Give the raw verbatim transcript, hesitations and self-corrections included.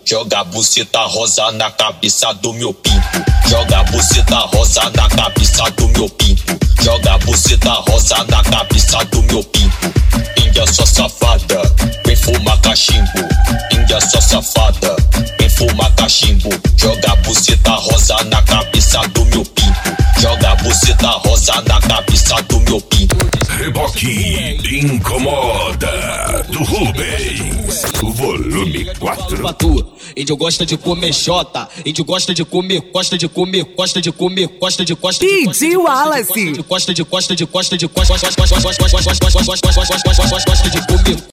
joga a buceta rosa na cabeça do meu pinto. Joga a buceta rosa na cabeça do meu pinto. Joga a buceta rosa na cabeça do meu pinto. Índia só safada, vem fumar cachimbo. Índia só safada, vem fumar cachimbo. Joga a buceta rosa na cabeça do meu pinto. Joga a buceta rosa na cabeça do meu pinto. Reboque incomoda do Rubens, o volume quatro. Índio gosta de comer xota, índio gosta de comer, gosta de comer, gosta de comer, gosta de costa de D J Wallace. Gosta de costa de costa de costa de costa de costa de costa de costa de costa de costa de costa de costa de costa de costa de comer.